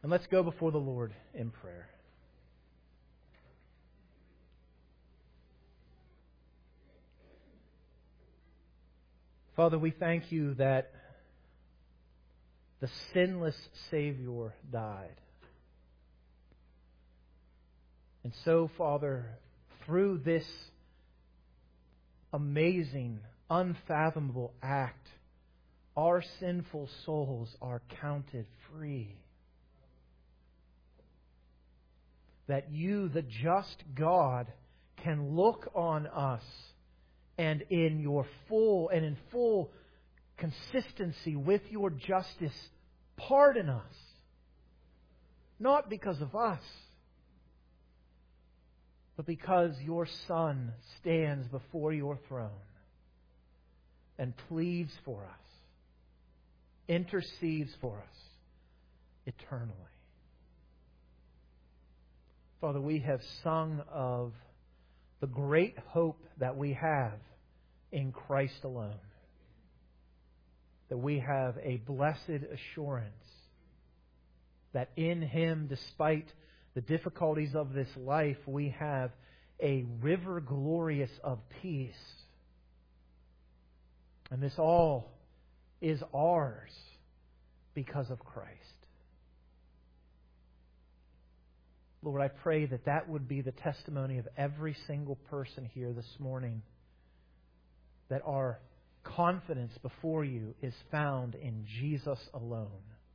And let's go before the Lord in prayer. Father, we thank you that the sinless Savior died. And so, Father, through this amazing, unfathomable act, our sinful souls are counted free. That you, the just God, can look on us and in full consistency with your justice, pardon us. Not because of us, but because your Son stands before your throne and pleads for us, intercedes for us eternally. Father, we have sung of the great hope that we have in Christ alone. That we have a blessed assurance that in Him, despite the difficulties of this life, we have a river glorious of peace. And this all is ours because of Christ. Lord, I pray that that would be the testimony of every single person here this morning. That our confidence before you is found in Jesus alone.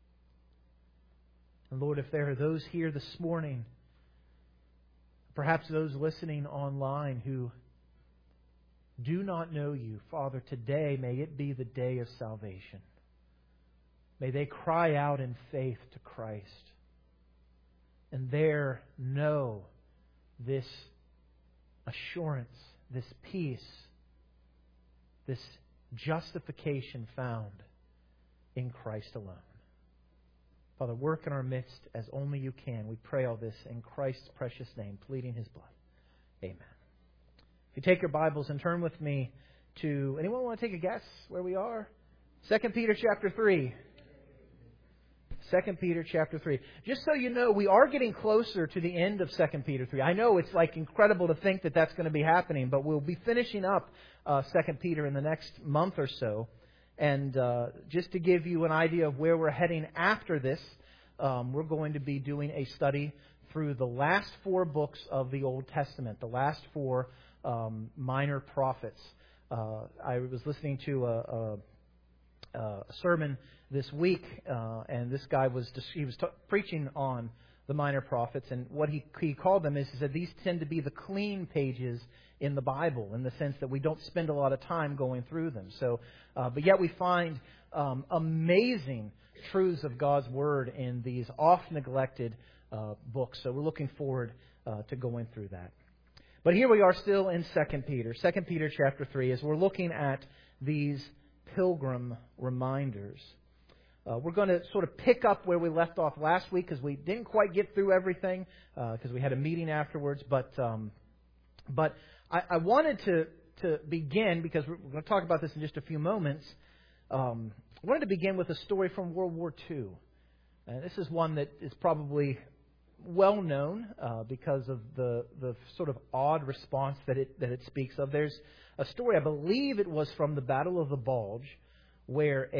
And Lord, if there are those here this morning, perhaps those listening online who do not know you, Father, today may it be the day of salvation. May they cry out in faith to Christ. And there know this assurance, this peace, this justification found in Christ alone. Father, work in our midst as only you can. We pray all this in Christ's precious name, pleading His blood. Amen. If you take your Bibles and turn with me to... Anyone want to take a guess where we are? 2 Peter chapter 3. 2 Peter chapter 3. Just so you know, we are getting closer to the end of 2 Peter 3. I know it's like incredible to think that that's going to be happening, but we'll be finishing up 2 Peter in the next month or so. And just to give you an idea of where we're heading after this, we're going to be doing a study through the last 4 books of the Old Testament, the last 4 minor prophets. I was listening to a sermon this week, and this guy was preaching on the minor prophets, and what he called them is, he said, these tend to be the clean pages in the Bible, in the sense that we don't spend a lot of time going through them. So, but yet we find amazing truths of God's Word in these oft-neglected books. So we're looking forward to going through that. But here we are still in 2 Peter. 2 Peter chapter 3, as we're looking at these pilgrim reminders. We're going to sort of pick up where we left off last week, because we didn't quite get through everything, because we had a meeting afterwards. But I wanted to begin, because we're going to talk about this in just a few moments. I wanted to begin with a story from World War II. And this is one that is probably well known because of the sort of odd response that it speaks of. There's a story, I believe it was from the Battle of the Bulge, where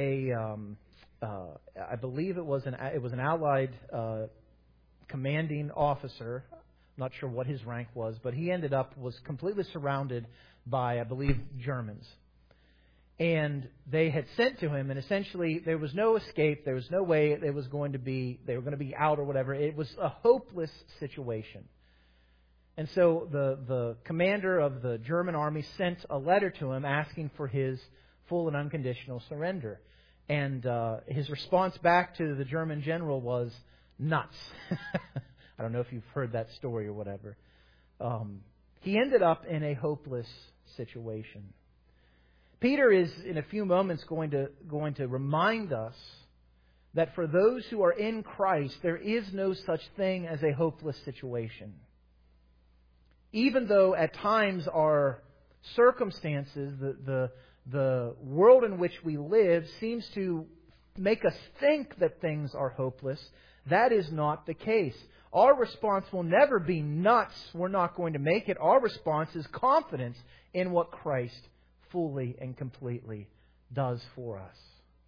I believe it was an Allied commanding officer. I'm not sure what his rank was, but he was completely surrounded by, I believe, Germans. And they had sent to him, and essentially there was no escape. There was no way they were going to be out or whatever. It was a hopeless situation. And so the commander of the German army sent a letter to him asking for his full and unconditional surrender. And his response back to the German general was nuts. I don't know if you've heard that story or whatever. He ended up in a hopeless situation. Peter is, in a few moments, going to remind us that for those who are in Christ, there is no such thing as a hopeless situation. Even though at times our circumstances, the world in which we live, seems to make us think that things are hopeless, That is not the case. Our response will never be nuts, we're not going to make it. Our response is confidence in what Christ fully and completely does for us.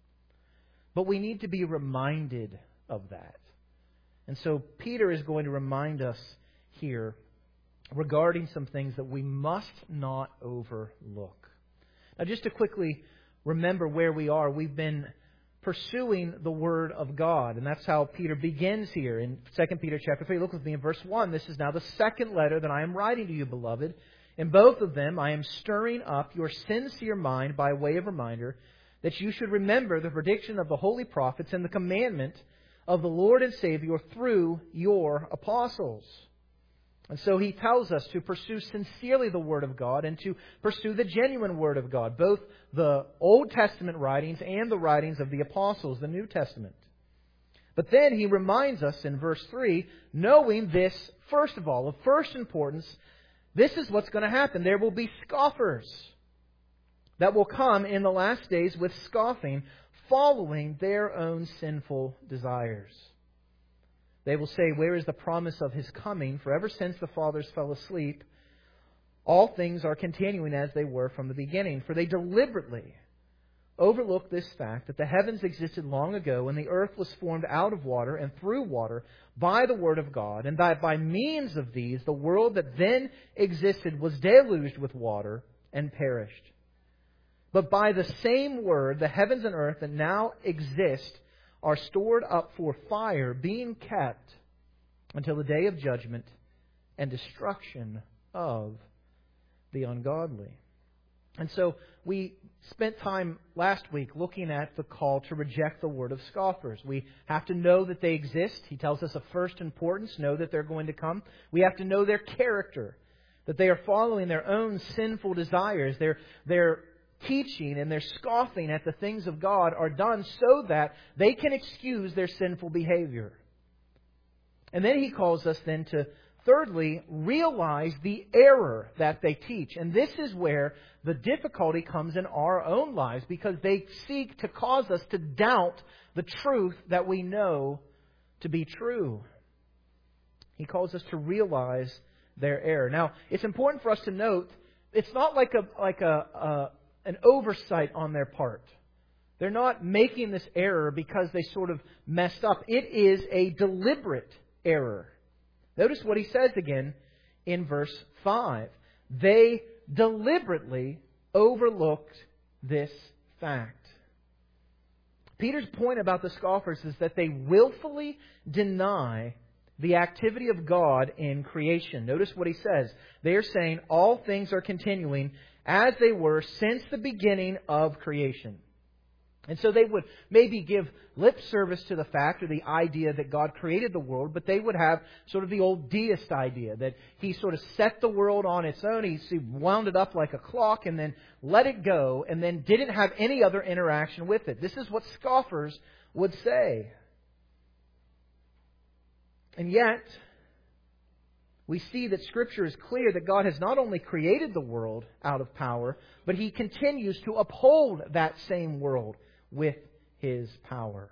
But we need to be reminded of that. And so Peter is going to remind us here regarding some things that we must not overlook. Now, just to quickly remember where we are, we've been pursuing the Word of God. And that's how Peter begins here in 2 Peter chapter 3. Look with me in verse 1. This is now the second letter that I am writing to you, beloved. In both of them I am stirring up your sincere mind by way of reminder that you should remember the prediction of the holy prophets and the commandment of the Lord and Savior through your apostles. And so he tells us to pursue sincerely the Word of God and to pursue the genuine Word of God, both the Old Testament writings and the writings of the apostles, the New Testament. But then he reminds us in verse 3, knowing this, first of all, of first importance, this is what's going to happen. There will be scoffers that will come in the last days with scoffing, following their own sinful desires. They will say, where is the promise of His coming? For ever since the fathers fell asleep, all things are continuing as they were from the beginning. For they deliberately overlook this fact that the heavens existed long ago and the earth was formed out of water and through water by the Word of God, and that by means of these the world that then existed was deluged with water and perished. But by the same Word, the heavens and earth that now exist are stored up for fire, being kept until the day of judgment and destruction of the ungodly. And so we spent time last week looking at the call to reject the word of scoffers. We have to know that they exist. He tells us of first importance, know that they're going to come. We have to know their character, that they are following their own sinful desires. Their teaching and their scoffing at the things of God are done so that they can excuse their sinful behavior. And then he calls us then to, thirdly, realize the error that they teach. And this is where the difficulty comes in our own lives, because they seek to cause us to doubt the truth that we know to be true. He calls us to realize their error. Now, it's important for us to note, it's not like an oversight on their part. They're not making this error because they sort of messed up. It is a deliberate error. Notice what he says again in verse 5. They deliberately overlooked this fact. Peter's point about the scoffers is that they willfully deny the activity of God in creation. Notice what he says. They are saying all things are continuing as they were since the beginning of creation. And so they would maybe give lip service to the fact or the idea that God created the world, but they would have sort of the old deist idea that He sort of set the world on its own. He wound it up like a clock and then let it go and then didn't have any other interaction with it. This is what scoffers would say. And yet, we see that Scripture is clear that God has not only created the world out of power, but He continues to uphold that same world with His power.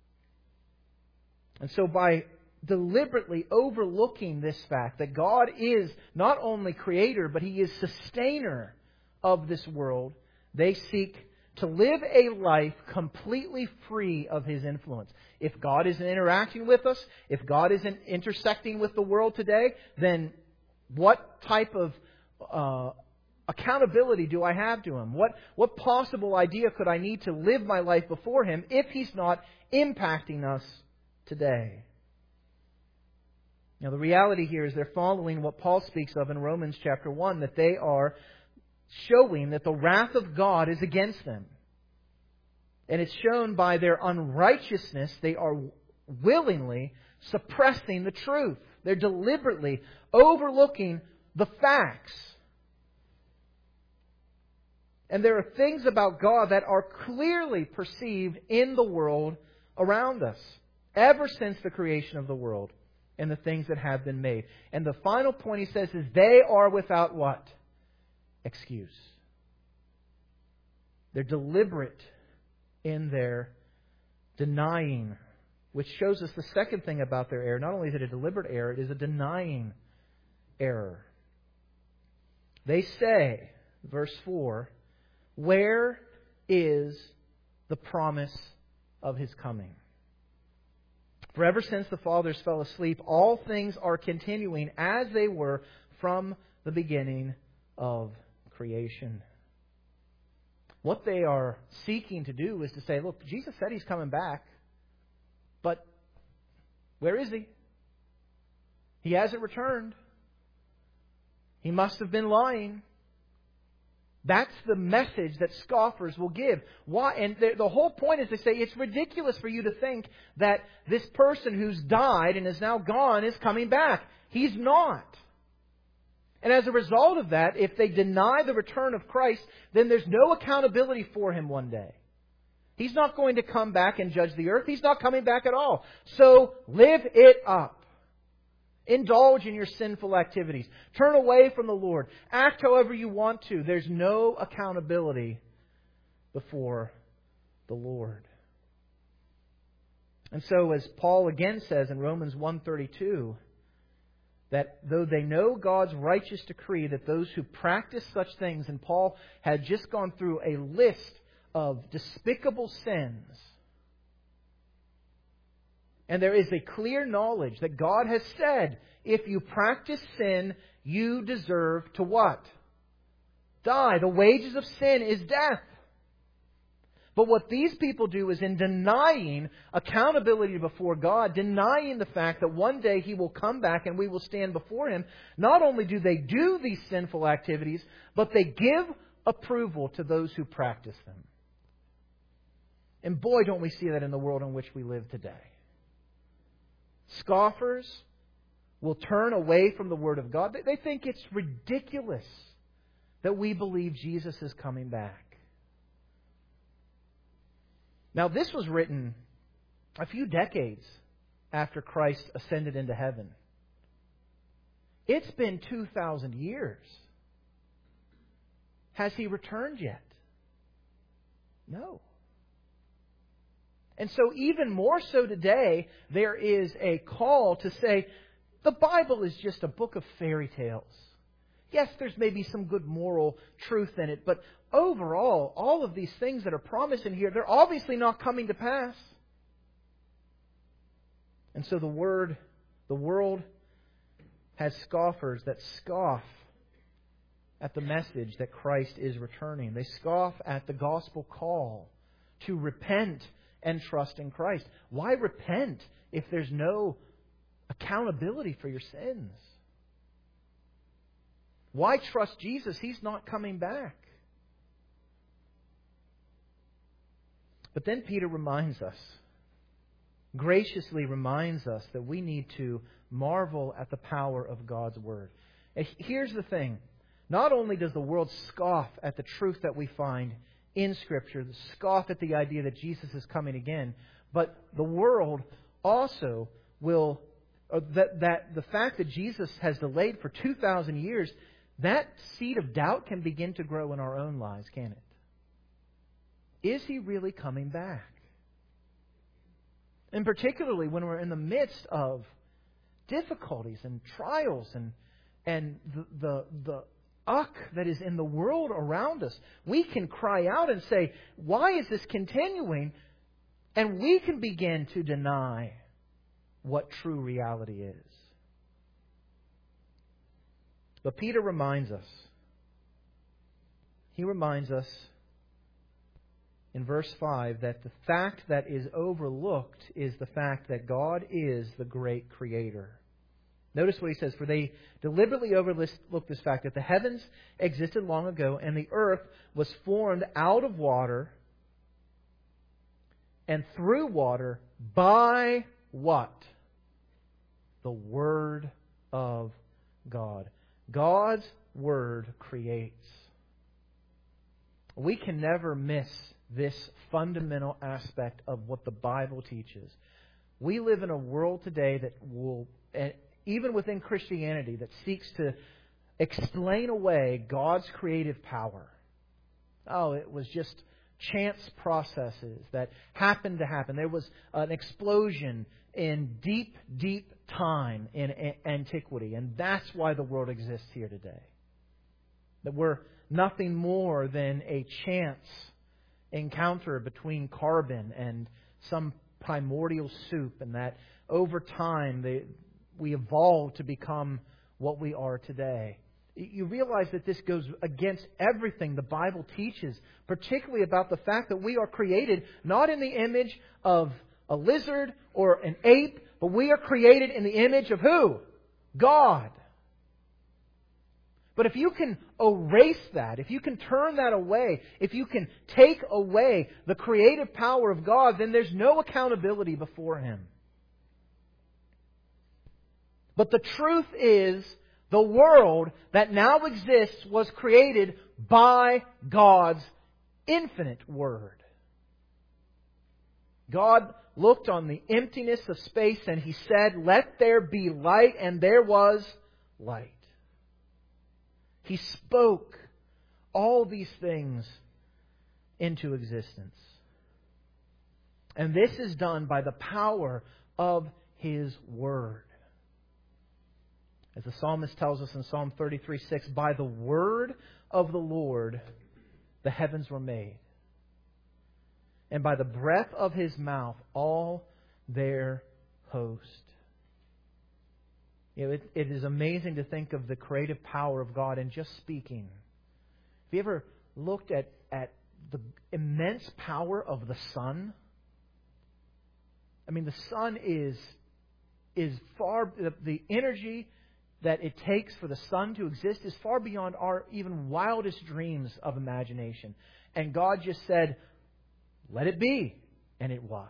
And so by deliberately overlooking this fact that God is not only creator, but He is sustainer of this world, they seek to live a life completely free of His influence. If God isn't interacting with us, if God isn't intersecting with the world today, then what type of accountability do I have to Him? What possible idea could I need to live my life before Him if He's not impacting us today? Now, the reality here is they're following what Paul speaks of in Romans chapter 1, that they are showing that the wrath of God is against them. And it's shown by their unrighteousness. They are willingly suppressing the truth. They're deliberately overlooking the facts. And there are things about God that are clearly perceived in the world around us, ever since the creation of the world and the things that have been made. And the final point he says is they are without what? Excuse. They're deliberate in their denying which shows us the second thing about their error. Not only is it a deliberate error, it is a denying error. They say, verse 4, "Where is the promise of His coming? For ever since the fathers fell asleep, all things are continuing as they were from the beginning of creation." What they are seeking to do is to say, look, Jesus said He's coming back, but where is He? He hasn't returned. He must have been lying. That's the message that scoffers will give. Why? And the whole point is to say it's ridiculous for you to think that this person who's died and is now gone is coming back. He's not. And as a result of that, if they deny the return of Christ, then there's no accountability for Him one day. He's not going to come back and judge the earth. He's not coming back at all. So live it up. Indulge in your sinful activities. Turn away from the Lord. Act however you want to. There's no accountability before the Lord. And so, as Paul again says in Romans 1:32, that though they know God's righteous decree that those who practice such things, and Paul had just gone through a list of despicable sins, and there is a clear knowledge that God has said, if you practice sin, you deserve to what? Die. The wages of sin is death. But what these people do is, in denying accountability before God, denying the fact that one day He will come back and we will stand before Him, not only do they do these sinful activities, but they give approval to those who practice them. And boy, don't we see that in the world in which we live today. Scoffers will turn away from the Word of God. They think it's ridiculous that we believe Jesus is coming back. Now, this was written a few decades after Christ ascended into heaven. It's been 2,000 years. Has He returned yet? No. And so even more so today, there is a call to say, the Bible is just a book of fairy tales. Yes, there's maybe some good moral truth in it, but overall, all of these things that are promised in here, they're obviously not coming to pass. And so the world has scoffers that scoff at the message that Christ is returning. They scoff at the gospel call to repent and trust in Christ. Why repent if there's no accountability for your sins? Why trust Jesus? He's not coming back. But then Peter reminds us, graciously reminds us, that we need to marvel at the power of God's Word. And here's the thing. Not only does the world scoff at the truth that we find in Scripture, scoff at the idea that Jesus is coming again, but the world also will, that the fact that Jesus has delayed for 2,000 years, that seed of doubt can begin to grow in our own lives, can it? Is He really coming back? And particularly when we're in the midst of difficulties and trials and the that is in the world around us, we can cry out and say, why is this continuing? And we can begin to deny what true reality is. But Peter reminds us. He reminds us in verse 5 that the fact that is overlooked is the fact that God is the great Creator. Notice what he says, for they deliberately overlooked this fact that the heavens existed long ago and the earth was formed out of water and through water by what? The Word of God. God's Word creates. We can never miss this fundamental aspect of what the Bible teaches. We live in a world today that will, even within Christianity, that seeks to explain away God's creative power. Oh, it was just chance processes that happened to happen. There was an explosion in deep, deep time in antiquity. And that's why the world exists here today. That we're nothing more than a chance encounter between carbon and some primordial soup. And that over time we evolved to become what we are today. You realize that this goes against everything the Bible teaches, particularly about the fact that we are created not in the image of a lizard or an ape, but we are created in the image of who? God. But if you can erase that, if you can turn that away, if you can take away the creative power of God, then there's no accountability before Him. But the truth is, the world that now exists was created by God's infinite Word. God looked on the emptiness of space and He said, "Let there be light," and there was light. He spoke all these things into existence. And this is done by the power of His Word. As the psalmist tells us in Psalm 33:6, "By the word of the Lord the heavens were made, and by the breath of His mouth all their host." You know, it is amazing to think of the creative power of God in just speaking. Have you ever looked at the immense power of the sun? I mean, the sun is far... The energy that it takes for the sun to exist is far beyond our even wildest dreams of imagination. And God just said, "Let it be." And it was.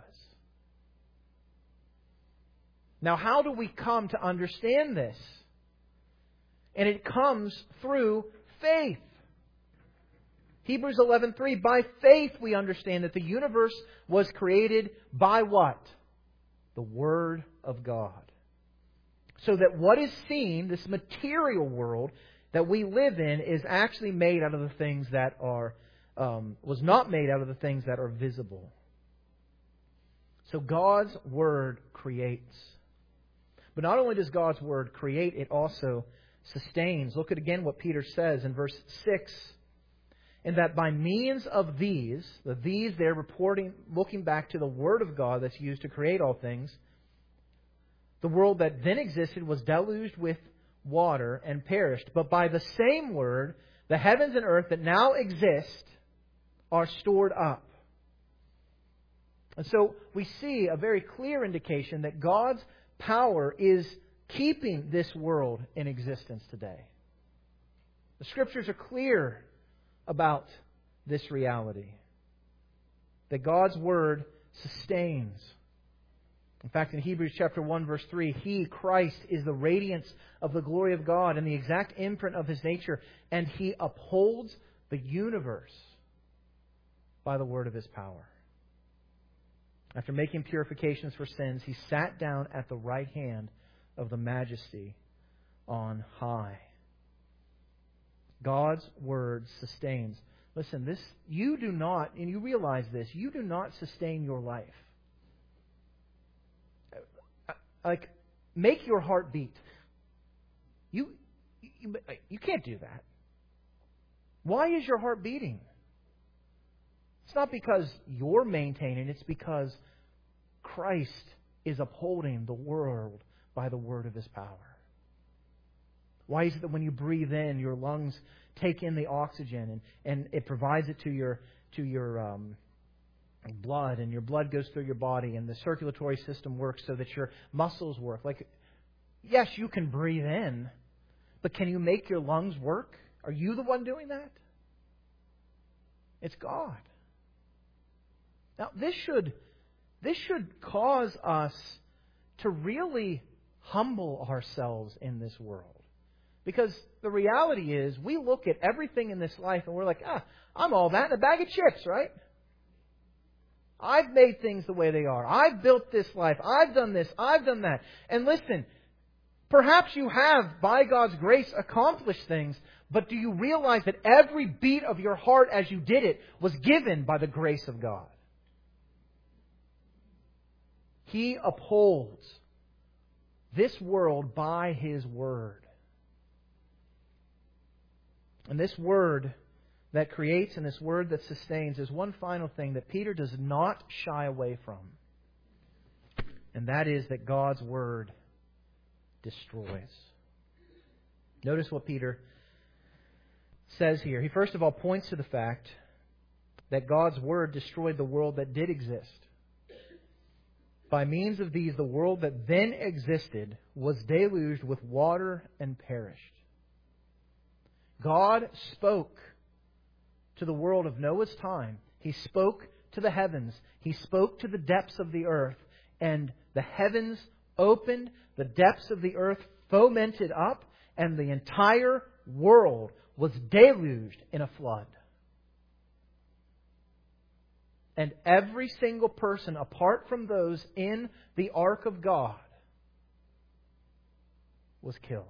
Now, how do we come to understand this? And it comes through faith. Hebrews 11:3, by faith we understand that the universe was created by what? The Word of God. So that what is seen, this material world that we live in, is actually made out of the things that are, was not made out of the things that are visible. So God's Word creates. But not only does God's Word create, it also sustains. Look at again what Peter says in verse 6. And that by means of these they're looking back to the Word of God that's used to create all things. The world that then existed was deluged with water and perished. But by the same Word, the heavens and earth that now exist are stored up. And so we see a very clear indication that God's power is keeping this world in existence today. The Scriptures are clear about this reality. That God's Word sustains. In fact, in Hebrews chapter 1, verse 3, He, Christ, is the radiance of the glory of God and the exact imprint of His nature, and He upholds the universe by the word of His power. After making purifications for sins, He sat down at the right hand of the Majesty on high. God's Word sustains. Listen, you do not, and you realize this, you do not sustain your life. Like, make your heart beat. You can't do that. Why is your heart beating? It's not because you're maintaining, it's because Christ is upholding the world by the word of His power. Why is it that when you breathe in, your lungs take in the oxygen and it provides it to your blood, and your blood goes through your body, and the circulatory system works so that your muscles work? Like, yes, you can breathe in, but can you make your lungs work? Are you the one doing that? It's God. Now, this should cause us to really humble ourselves in this world. Because the reality is, we look at everything in this life and we're like, I'm all that in a bag of chips, right? I've made things the way they are. I've built this life. I've done this. I've done that. And listen, perhaps you have, by God's grace, accomplished things, But do you realize that every beat of your heart as you did it was given by the grace of God? He upholds this world by His Word. And this Word that creates and this Word that sustains is one final thing that Peter does not shy away from. And that is that God's Word destroys. Notice what Peter says here. He first of all points to the fact that God's Word destroyed the world that did exist. By means of these, the world that then existed was deluged with water and perished. God spoke to the world of Noah's time. He spoke to the heavens. He spoke to the depths of the earth. And the heavens opened, the depths of the earth fomented up, and the entire world was deluged in a flood. And every single person, apart from those in the ark of God, was killed.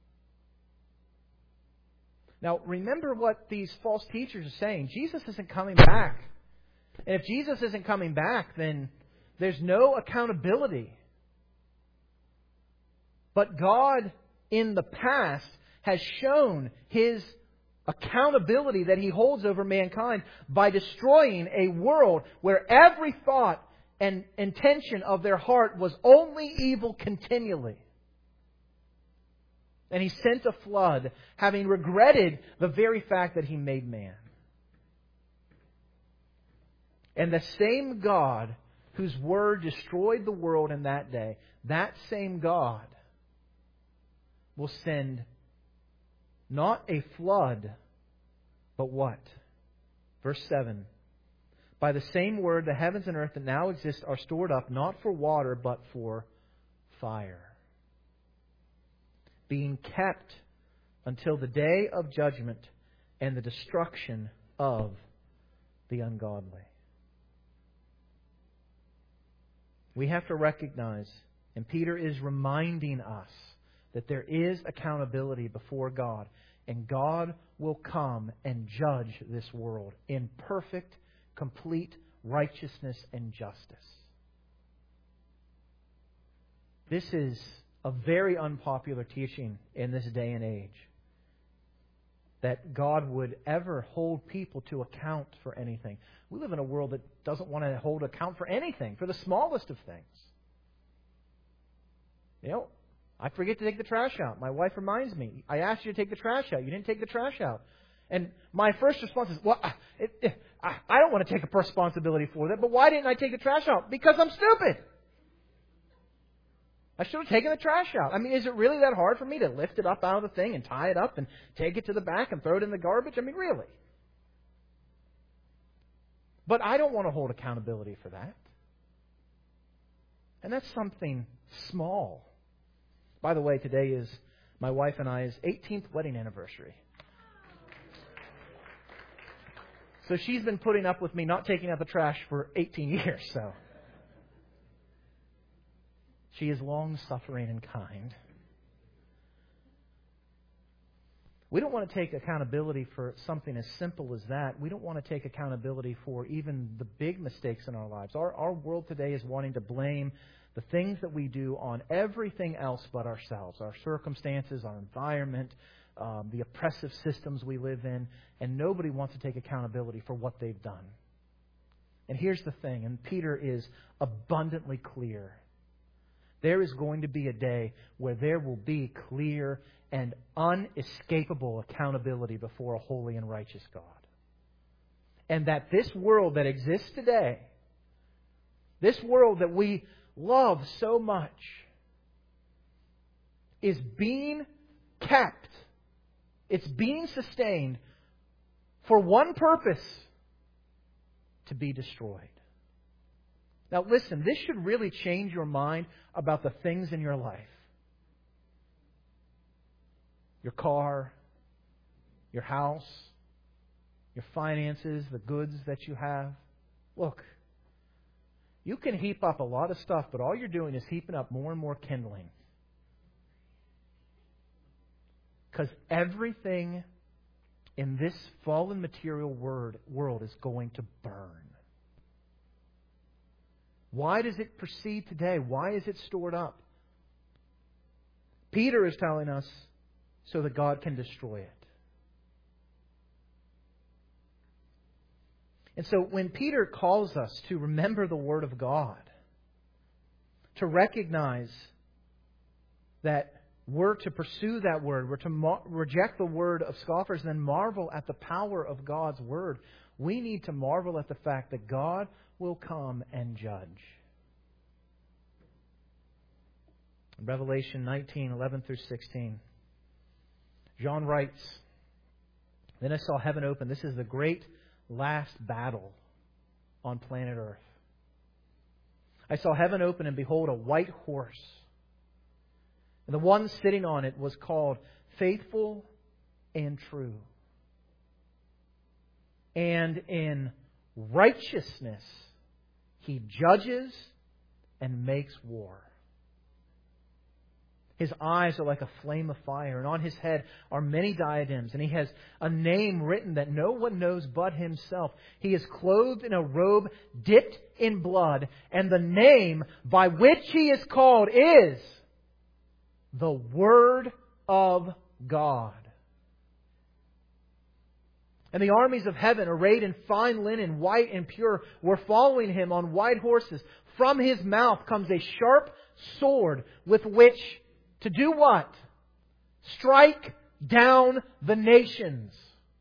Now, remember what these false teachers are saying. Jesus isn't coming back. And if Jesus isn't coming back, then there's no accountability. But God, in the past, has shown His accountability that He holds over mankind by destroying a world where every thought and intention of their heart was only evil continually. And He sent a flood, having regretted the very fact that He made man. And the same God whose Word destroyed the world in that day, that same God will send not a flood, but what? Verse 7. By the same Word, the heavens and earth that now exist are stored up, not for water, but for fire, being kept until the day of judgment and the destruction of the ungodly. We have to recognize, and Peter is reminding us, that there is accountability before God. And God will come and judge this world in perfect, complete righteousness and justice. This is a very unpopular teaching in this day and age. That God would ever hold people to account for anything. We live in a world that doesn't want to hold account for anything, for the smallest of things. You know, I forget to take the trash out. My wife reminds me, I asked you to take the trash out. You didn't take the trash out. And my first response is, well, I don't want to take a responsibility for that, but why didn't I take the trash out? Because I'm stupid. I should have taken the trash out. I mean, is it really that hard for me to lift it up out of the thing and tie it up and take it to the back and throw it in the garbage? I mean, really? But I don't want to hold accountability for that. And that's something small. By the way, today is my wife and I's 18th wedding anniversary. So she's been putting up with me not taking out the trash for 18 years, so. She is long-suffering and kind. We don't want to take accountability for something as simple as that. We don't want to take accountability for even the big mistakes in our lives. Our world today is wanting to blame the things that we do on everything else but ourselves, our circumstances, our environment, the oppressive systems we live in, and nobody wants to take accountability for what they've done. And here's the thing, and Peter is abundantly clear. There is going to be a day where there will be clear and unescapable accountability before a holy and righteous God. And that this world that exists today, this world that we love so much, is being kept. It's being sustained for one purpose: to be destroyed. Now listen, this should really change your mind about the things in your life. Your car, your house, your finances, the goods that you have. Look, you can heap up a lot of stuff, but all you're doing is heaping up more and more kindling. Because everything in this fallen material world is going to burn. Why does it proceed today? Why is it stored up? Peter is telling us so that God can destroy it. And so when Peter calls us to remember the Word of God, to recognize that we're to pursue that Word, we're to reject the word of scoffers and then marvel at the power of God's Word, we need to marvel at the fact that God will come and judge. Revelation 19:11 through 16. John writes, "Then I saw heaven open." This is the great last battle on planet Earth. "I saw heaven open, and behold, a white horse. And the one sitting on it was called Faithful and True. And in righteousness he judges and makes war. His eyes are like a flame of fire, and on his head are many diadems, and he has a name written that no one knows but himself. He is clothed in a robe dipped in blood, and the name by which he is called is the Word of God. And the armies of heaven, arrayed in fine linen, white and pure, were following him on white horses. From his mouth comes a sharp sword with which to do what? Strike down the nations.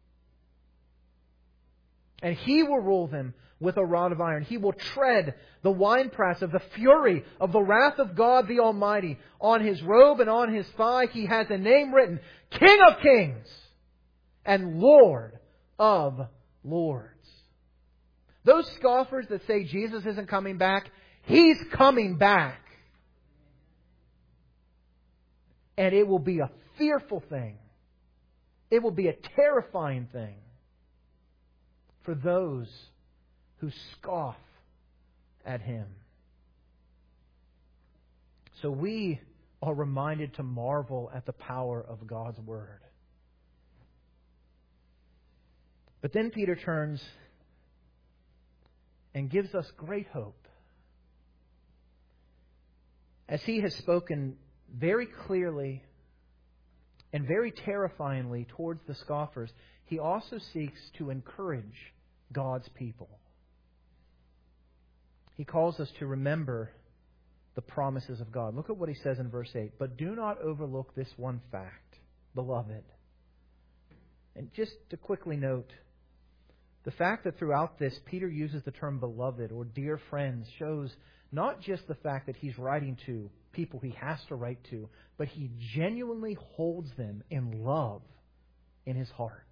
And he will rule them with a rod of iron. He will tread the winepress of the fury of the wrath of God the Almighty. On his robe and on his thigh he has a name written, King of Kings and Lord of Lords." Those scoffers that say Jesus isn't coming back, He's coming back. And it will be a fearful thing. It will be a terrifying thing for those who scoff at Him. So we are reminded to marvel at the power of God's Word. But then Peter turns and gives us great hope. As he has spoken very clearly and very terrifyingly towards the scoffers, he also seeks to encourage God's people. He calls us to remember the promises of God. Look at what he says in verse 8. "But do not overlook this one fact, beloved." And just to quickly note, the fact that throughout this Peter uses the term beloved or dear friends shows not just the fact that he's writing to people he has to write to, but he genuinely holds them in love in his heart.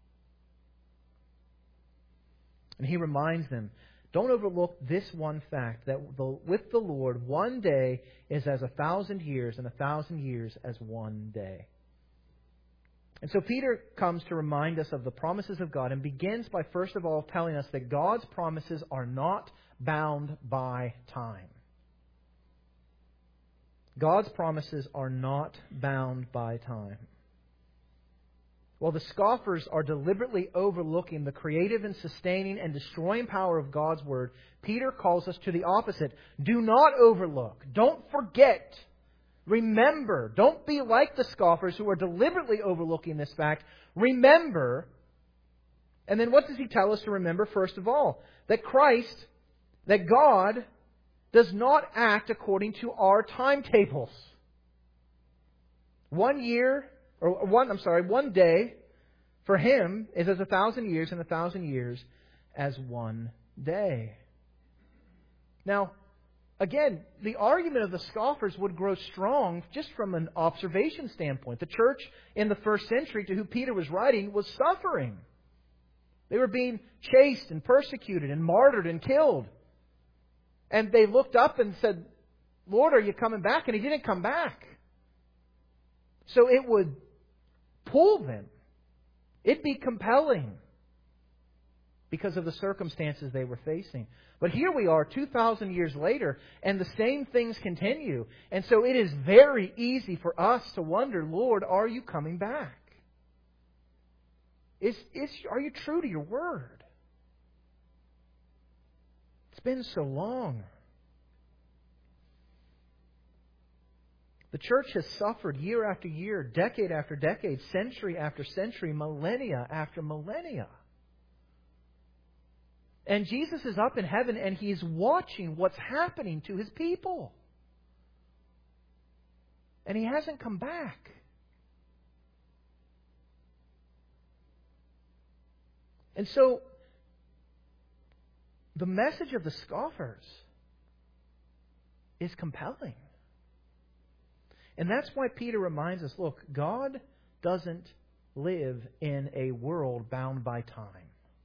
And he reminds them, don't overlook this one fact, that with the Lord, one day is as 1,000 years, and 1,000 years as one day. And so Peter comes to remind us of the promises of God and begins by first of all telling us that God's promises are not bound by time. God's promises are not bound by time. While the scoffers are deliberately overlooking the creative and sustaining and destroying power of God's Word, Peter calls us to the opposite. Do not overlook. Don't forget. Remember. Don't be like the scoffers who are deliberately overlooking this fact. Remember. And then what does he tell us to remember first of all? That Christ, that God does not act according to our timetables. One day for Him is as 1,000 years, and 1,000 years as one day. Now, again, the argument of the scoffers would grow strong just from an observation standpoint. The church in the first century to whom Peter was writing was suffering. They were being chased and persecuted and martyred and killed. And they looked up and said, "Lord, are you coming back?" And He didn't come back. So it would pull them. It'd be compelling because of the circumstances they were facing. But here we are 2,000 years later, and the same things continue. And so it is very easy for us to wonder, Lord, are you coming back? Are you true to your word? It's been so long. The church has suffered year after year, decade after decade, century after century, millennia after millennia. And Jesus is up in heaven and He's watching what's happening to His people. And He hasn't come back. And so, the message of the scoffers is compelling. And that's why Peter reminds us, look, God doesn't live in a world bound by time.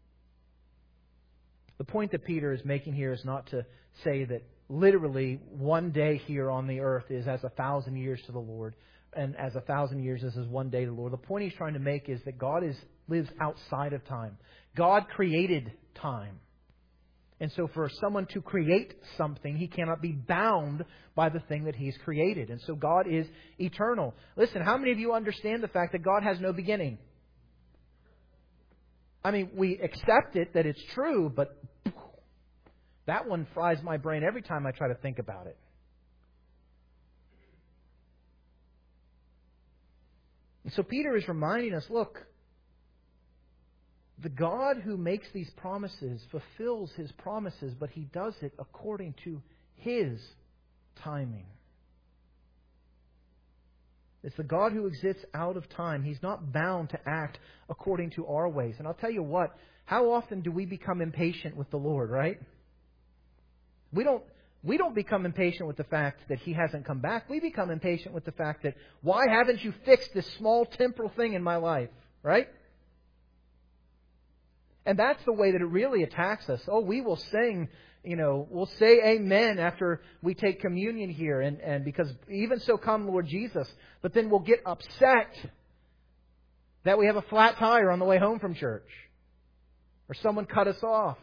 The point that Peter is making here is not to say that literally one day here on the earth is as 1,000 years to the Lord, and as 1,000 years is as one day to the Lord. The point he's trying to make is that God lives outside of time. God created time. And so for someone to create something, he cannot be bound by the thing that He's created. And so God is eternal. Listen, how many of you understand the fact that God has no beginning? I mean, we accept it that it's true, but that one fries my brain every time I try to think about it. And so Peter is reminding us, look, the God who makes these promises fulfills His promises, but He does it according to His timing. It's the God who exists out of time. He's not bound to act according to our ways. And I'll tell you what, how often do we become impatient with the Lord, right? We don't become impatient with the fact that He hasn't come back. We become impatient with the fact that, why haven't you fixed this small temporal thing in my life, right? And that's the way that it really attacks us. Oh, we will sing, we'll say amen after we take communion here. And because even so come Lord Jesus. But then we'll get upset that we have a flat tire on the way home from church. Or someone cut us off.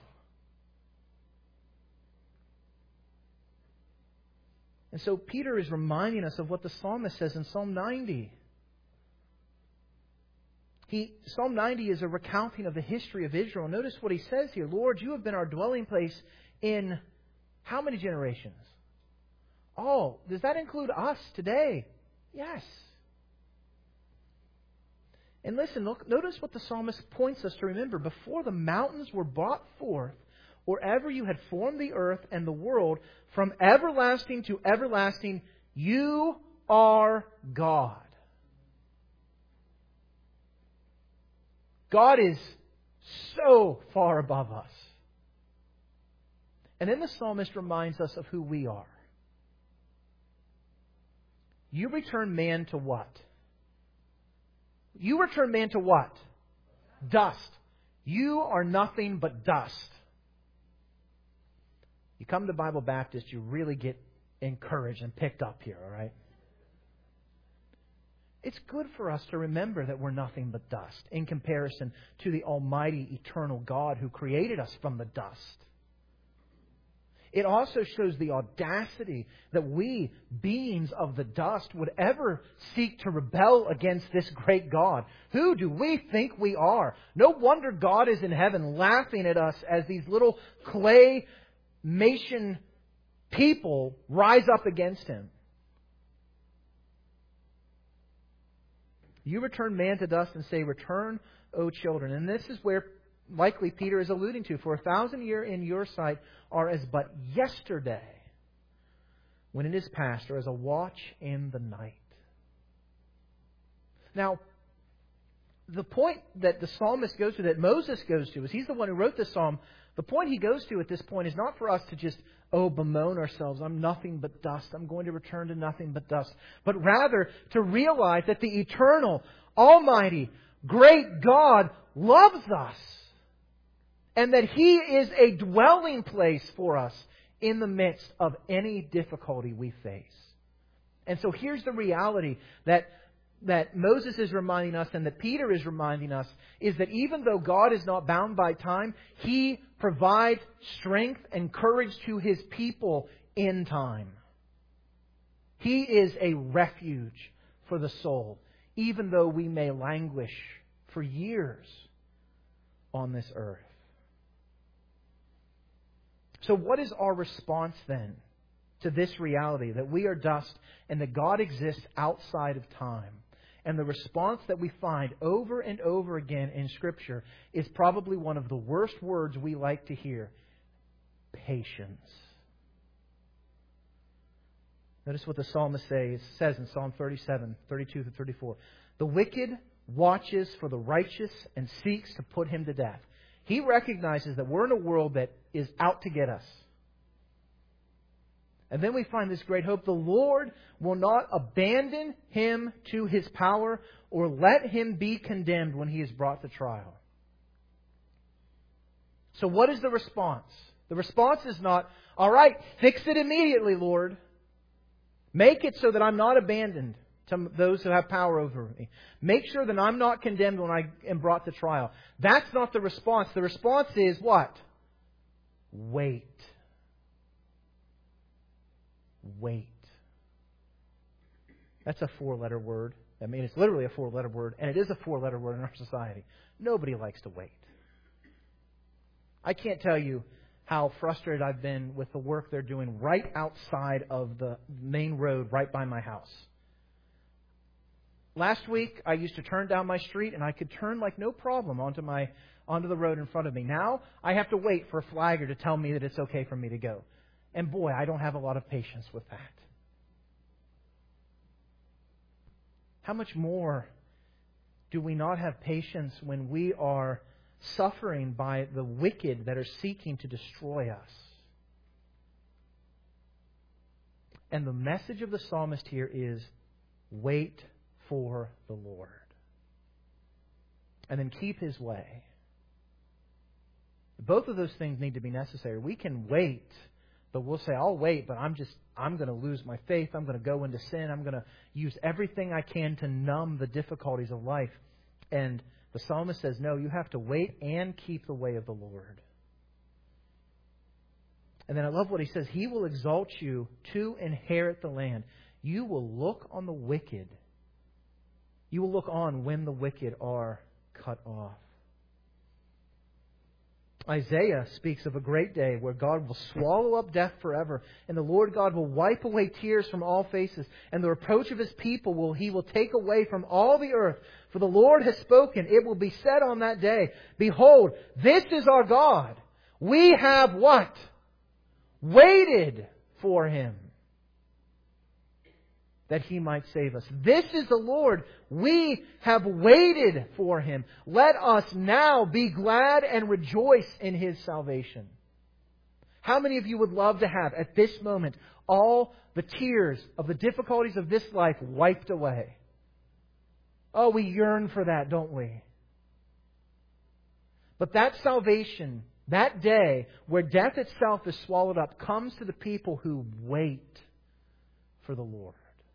And so Peter is reminding us of what the psalmist says in Psalm 90. Psalm 90 is a recounting of the history of Israel. Notice what he says here. Lord, you have been our dwelling place in how many generations? All. Does that include us today? Yes. And listen, notice what the psalmist points us to remember. Before the mountains were brought forth, or ever you had formed the earth and the world, from everlasting to everlasting, you are God. God is so far above us. And then the psalmist reminds us of who we are. You return man to what? You return man to what? Dust. You are nothing but dust. You come to Bible Baptist, you really get encouraged and picked up here, all right? It's good for us to remember that we're nothing but dust in comparison to the almighty, eternal God who created us from the dust. It also shows the audacity that we, beings of the dust, would ever seek to rebel against this great God. Who do we think we are? No wonder God is in heaven laughing at us as these little clay Mason people rise up against Him. You return man to dust and say, return, O children. And this is where likely Peter is alluding to. For 1,000 years in your sight are as but yesterday when it is past, or as a watch in the night. Now, the point that the psalmist goes to, that Moses goes to, is he's the one who wrote this psalm. The point he goes to at this point is not for us to just, bemoan ourselves. I'm nothing but dust. I'm going to return to nothing but dust. But rather to realize that the eternal, almighty, great God loves us. And that He is a dwelling place for us in the midst of any difficulty we face. And so here's the reality that Moses is reminding us and that Peter is reminding us, is that even though God is not bound by time, He provides strength and courage to His people in time. He is a refuge for the soul, even though we may languish for years on this earth. So what is our response then to this reality that we are dust and that God exists outside of time? And the response that we find over and over again in Scripture is probably one of the worst words we like to hear. Patience. Notice what the psalmist says in Psalm 37, 32 to 34. The wicked watches for the righteous and seeks to put him to death. He recognizes that we're in a world that is out to get us. And then we find this great hope. The Lord will not abandon him to his power or let him be condemned when he is brought to trial. So what is the response? The response is not, all right, fix it immediately, Lord. Make it so that I'm not abandoned to those who have power over me. Make sure that I'm not condemned when I am brought to trial. That's not the response. The response is what? Wait. Wait. That's a 4-letter word. I mean, it's literally a 4-letter word, and it is a 4-letter word in our society. Nobody likes to wait. I can't tell you how frustrated I've been with the work they're doing right outside of the main road right by my house. Last week, I used to turn down my street, and I could turn like no problem onto the road in front of me. Now, I have to wait for a flagger to tell me that it's okay for me to go. And boy, I don't have a lot of patience with that. How much more do we not have patience when we are suffering by the wicked that are seeking to destroy us? And the message of the psalmist here is, wait for the Lord. And then keep His way. Both of those things need to be necessary. We can wait, but we'll say, I'll wait, but I'm going to lose my faith. I'm going to go into sin. I'm going to use everything I can to numb the difficulties of life. And the psalmist says, no, you have to wait and keep the way of the Lord. And then I love what he says. He will exalt you to inherit the land. You will look on the wicked. You will look on when the wicked are cut off. Isaiah speaks of a great day where God will swallow up death forever, and the Lord God will wipe away tears from all faces, and the reproach of His people He will take away from all the earth. For the Lord has spoken. It will be said on that day, behold, this is our God. We have what? Waited for Him, that He might save us. This is the Lord. We have waited for Him. Let us now be glad and rejoice in His salvation. How many of you would love to have, at this moment, all the tears of the difficulties of this life wiped away? Oh, we yearn for that, don't we? But that salvation, that day where death itself is swallowed up, comes to the people who wait for the Lord.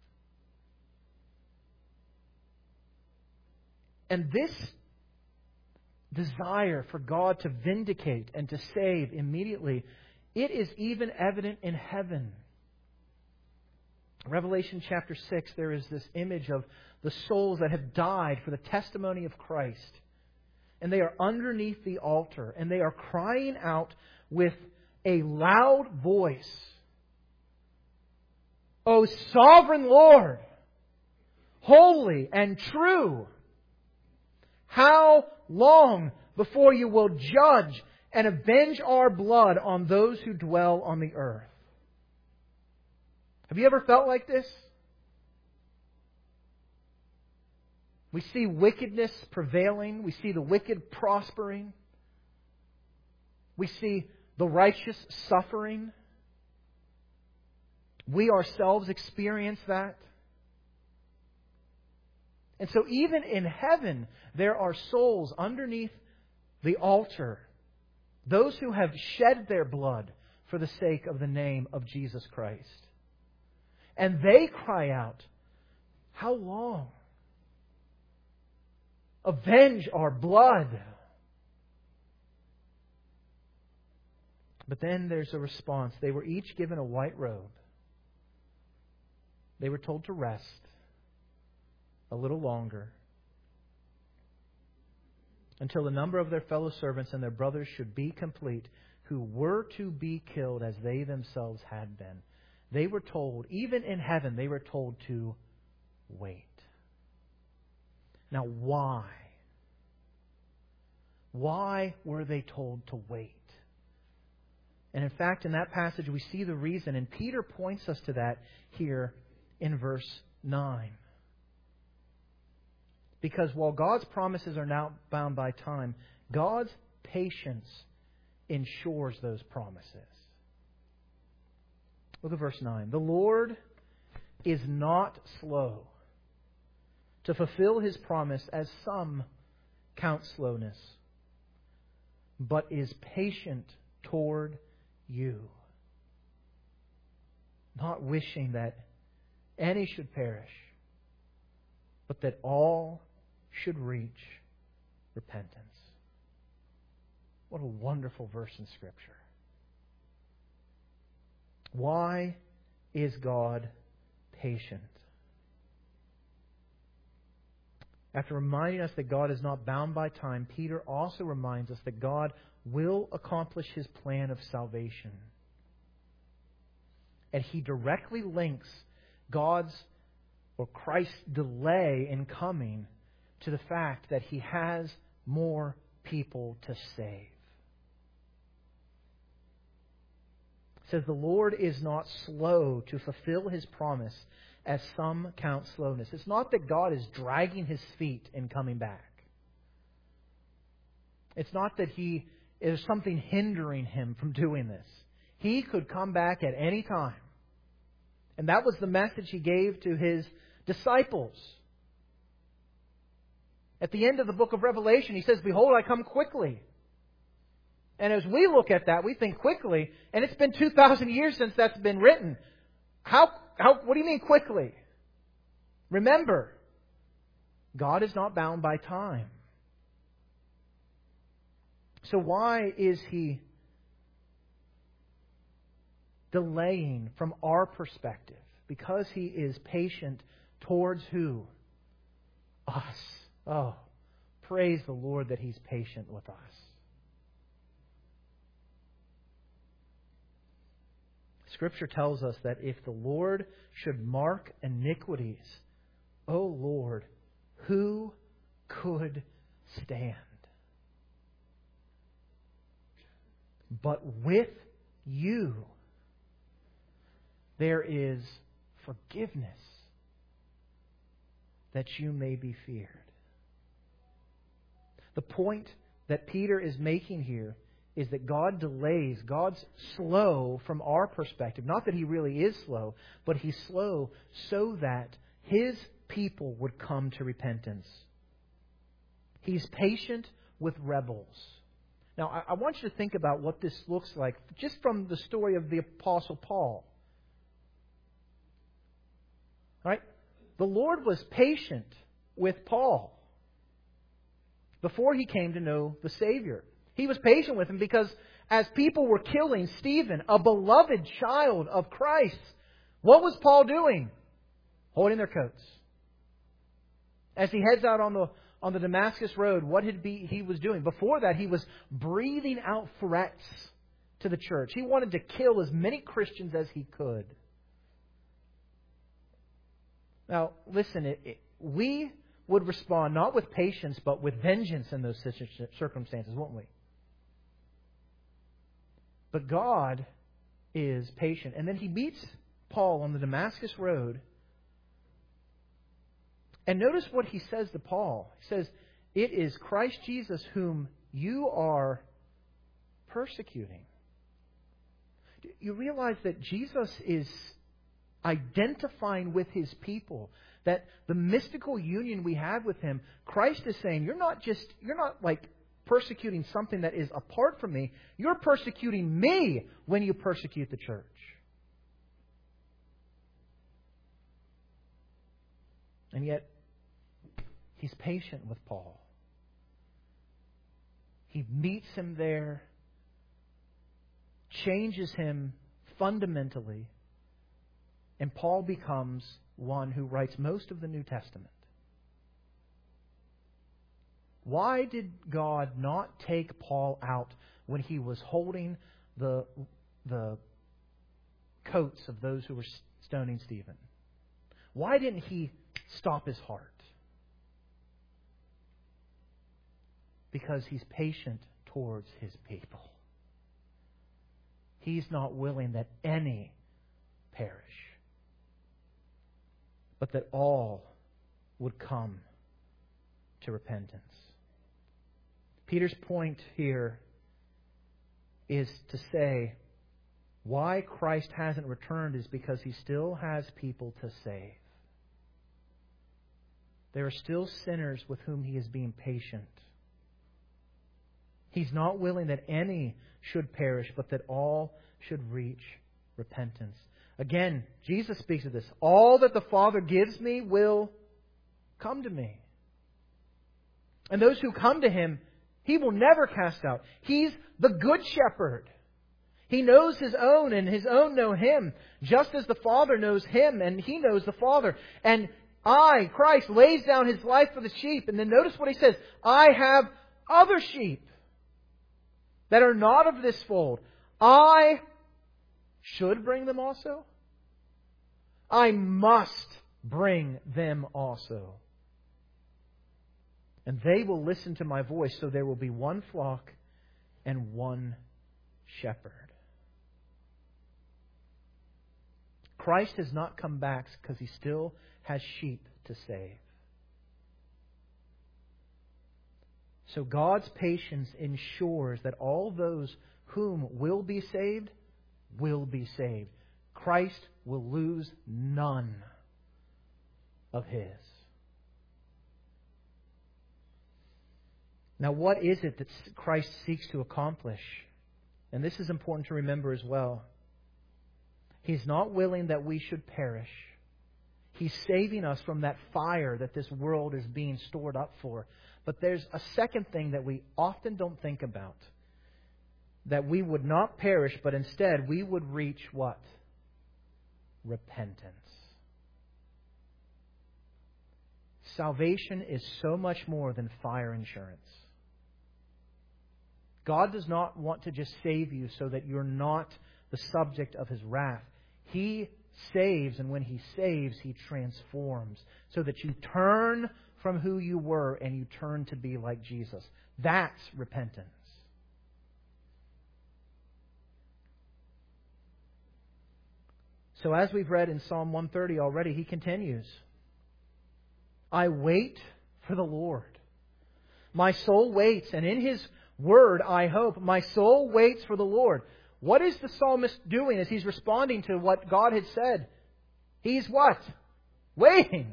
And this desire for God to vindicate and to save immediately, it is even evident in heaven. Revelation chapter 6, there is this image of the souls that have died for the testimony of Christ. And they are underneath the altar, and they are crying out with a loud voice, O sovereign Lord, holy and true, how long before you will judge and avenge our blood on those who dwell on the earth? Have you ever felt like this? We see wickedness prevailing. We see the wicked prospering. We see the righteous suffering. We ourselves experience that. And so even in heaven, there are souls underneath the altar. Those who have shed their blood for the sake of the name of Jesus Christ. And they cry out, how long? Avenge our blood. But then there's a response. They were each given a white robe. They were told to rest a little longer. until the number of their fellow servants and their brothers should be complete, who were to be killed as they themselves had been. They were told, even in heaven, they were told to wait. Now, why? Why were they told to wait? And in fact, in that passage, we see the reason. And Peter points us to that here in verse 9. Because while God's promises are now bound by time, God's patience ensures those promises. Look at verse 9. The Lord is not slow to fulfill His promise, as some count slowness, but is patient toward you, not wishing that any should perish, but that all should reach repentance. What a wonderful verse in Scripture. Why is God patient? After reminding us that God is not bound by time, Peter also reminds us that God will accomplish His plan of salvation. And he directly links God's or Christ's delay in coming to the fact that He has more people to save. It says, the Lord is not slow to fulfill His promise, as some count slowness. It's not that God is dragging His feet in coming back. It's not that there's something hindering Him from doing this. He could come back at any time. And that was the message He gave to His disciples. At the end of the book of Revelation, He says, behold, I come quickly. And as we look at that, we think quickly, and it's been 2,000 years since that's been written. What do you mean quickly? Remember, God is not bound by time. So why is He delaying from our perspective? Because He is patient towards who? Us. Oh, praise the Lord that He's patient with us. Scripture tells us that if the Lord should mark iniquities, O Lord, who could stand? But with You there is forgiveness, that You may be feared. The point that Peter is making here is that God delays. God's slow from our perspective. Not that He really is slow, but He's slow so that His people would come to repentance. He's patient with rebels. Now, I want you to think about what this looks like just from the story of the Apostle Paul. Right? The Lord was patient with Paul before he came to know the Savior. He was patient with him because as people were killing Stephen, a beloved child of Christ, what was Paul doing? Holding their coats. As he heads out on the Damascus road, what he was doing? Before that, he was breathing out threats to the church. He wanted to kill as many Christians as he could. Now, listen, we would respond not with patience, but with vengeance in those circumstances, won't we? But God is patient. And then He meets Paul on the Damascus road. And notice what He says to Paul. He says, it is Christ Jesus whom you are persecuting. You realize that Jesus is identifying with His people. That the mystical union we have with Him, Christ is saying, you're not like persecuting something that is apart from me. You're persecuting me when you persecute the church. And yet, He's patient with Paul. He meets him there, changes him fundamentally, and Paul becomes one who writes most of the New Testament. Why did God not take Paul out when he was holding the coats of those who were stoning Stephen? Why didn't He stop his heart? Because He's patient towards His people. He's not willing that any perish, but that all would come to repentance. Peter's point here is to say why Christ hasn't returned is because He still has people to save. There are still sinners with whom He is being patient. He's not willing that any should perish, but that all should reach repentance. Again, Jesus speaks of this. All that the Father gives me will come to me. And those who come to Him, He will never cast out. He's the Good Shepherd. He knows His own, and His own know Him, just as the Father knows Him, and He knows the Father. And Christ, lays down His life for the sheep. And then notice what He says. I have other sheep that are not of this fold. I should bring them also. I must bring them also. And they will listen to my voice, so there will be one flock and one shepherd. Christ has not come back because He still has sheep to save. So God's patience ensures that all those whom will be saved will be saved. Christ will lose none of His. Now, what is it that Christ seeks to accomplish? And this is important to remember as well. He's not willing that we should perish. He's saving us from that fire that this world is being stored up for. But there's a second thing that we often don't think about. That we would not perish, but instead we would reach what? Repentance. Salvation is so much more than fire insurance. God does not want to just save you so that you're not the subject of His wrath. He saves, and when He saves, He transforms so that you turn from who you were and you turn to be like Jesus. That's repentance. So as we've read in Psalm 130 already, he continues, I wait for the Lord. My soul waits, and in His word I hope. My soul waits for the Lord. What is the psalmist doing as he's responding to what God had said? He's what? Waiting.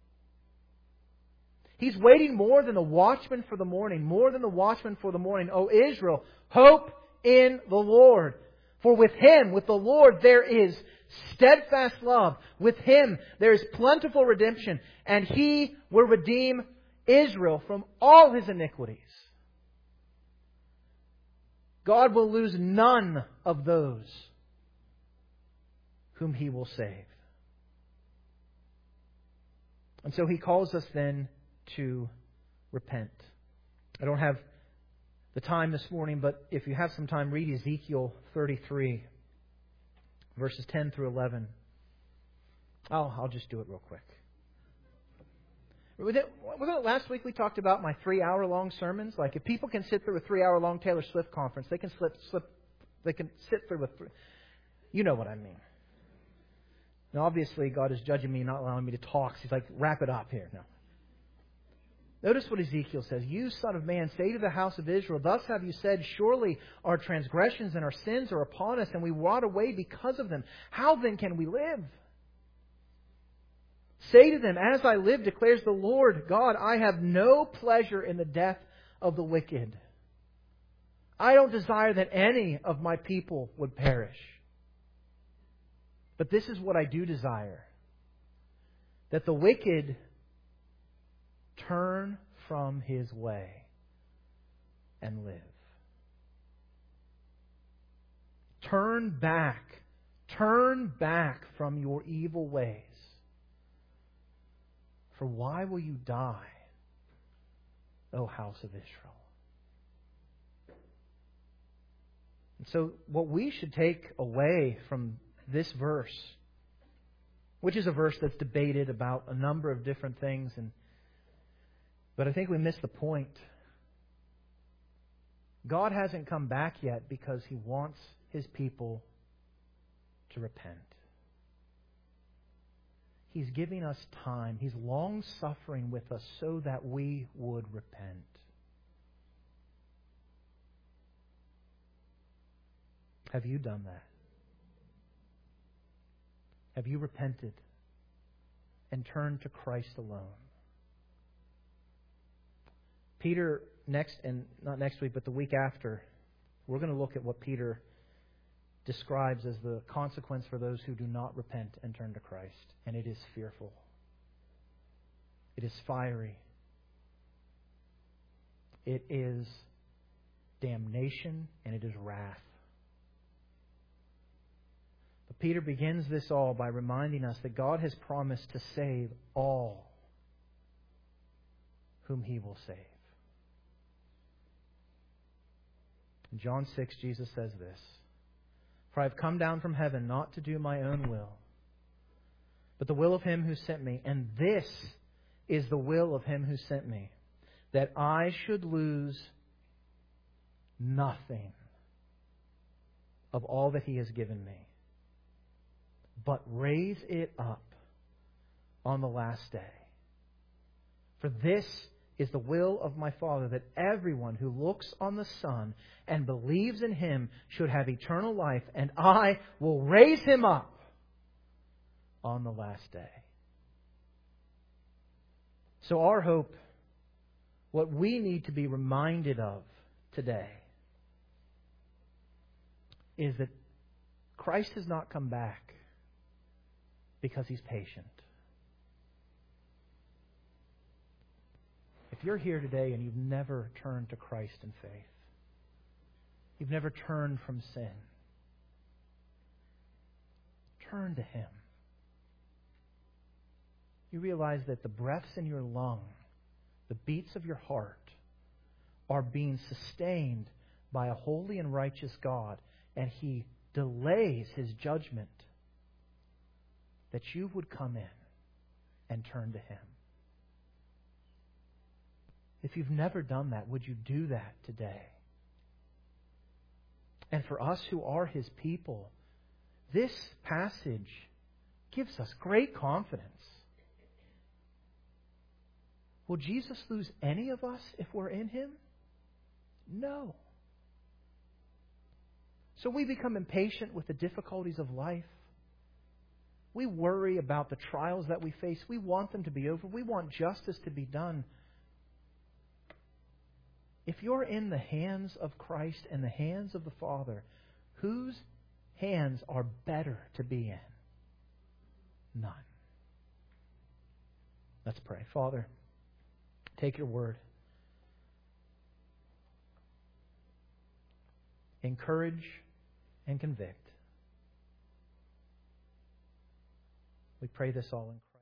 He's waiting more than the watchman for the morning. More than the watchman for the morning. O Israel, hope in the Lord. For with Him, with the Lord, there is steadfast love. With Him, there is plentiful redemption. And He will redeem Israel from all his iniquities. God will lose none of those whom He will save. And so He calls us then to repent. I don't have the time this morning, but if you have some time, read Ezekiel 33, verses 10 through 11. I'll just do it real quick. Wasn't it last week we talked about my 3-hour-long sermons? Like, if people can sit through a 3-hour-long Taylor Swift conference, they can sit through a you know what I mean. Now, obviously, God is judging me, not allowing me to talk. So He's like, wrap it up here. No. Notice what Ezekiel says. You, son of man, say to the house of Israel, thus have you said, surely our transgressions and our sins are upon us, and we rot away because of them. How then can we live? Say to them, as I live, declares the Lord God, I have no pleasure in the death of the wicked. I don't desire that any of my people would perish. But this is what I do desire, that the wicked turn from his way and live. Turn back from your evil ways. For why will you die, O house of Israel. And so what we should take away from this verse, which is a verse that's debated about a number of different things, but I think we miss the point. God hasn't come back yet because He wants His people to repent. He's giving us time. He's long-suffering with us so that we would repent. Have you done that? Have you repented and turned to Christ alone? Peter, not next week, but the week after, we're going to look at what Peter describes as the consequence for those who do not repent and turn to Christ. And it is fearful. It is fiery. It is damnation, and it is wrath. But Peter begins this all by reminding us that God has promised to save all whom He will save. In John 6, Jesus says this, "For I have come down from heaven not to do my own will, but the will of Him who sent me. And this is the will of Him who sent me, that I should lose nothing of all that He has given me, but raise it up on the last day. For this is the will of my Father, that everyone who looks on the Son and believes in Him should have eternal life, and I will raise him up on the last day." So our hope, what we need to be reminded of today, is that Christ has not come back because He's patient. If you're here today and you've never turned to Christ in faith, you've never turned from sin, turn to Him. You realize that the breaths in your lung, the beats of your heart, are being sustained by a holy and righteous God, and He delays His judgment that you would come in and turn to Him. If you've never done that, would you do that today? And for us who are His people, this passage gives us great confidence. Will Jesus lose any of us if we're in Him? No. So we become impatient with the difficulties of life. We worry about the trials that we face. We want them to be over. We want justice to be done. If you're in the hands of Christ and the hands of the Father, whose hands are better to be in? None. Let's pray. Father, take Your word. Encourage and convict. We pray this all in Christ.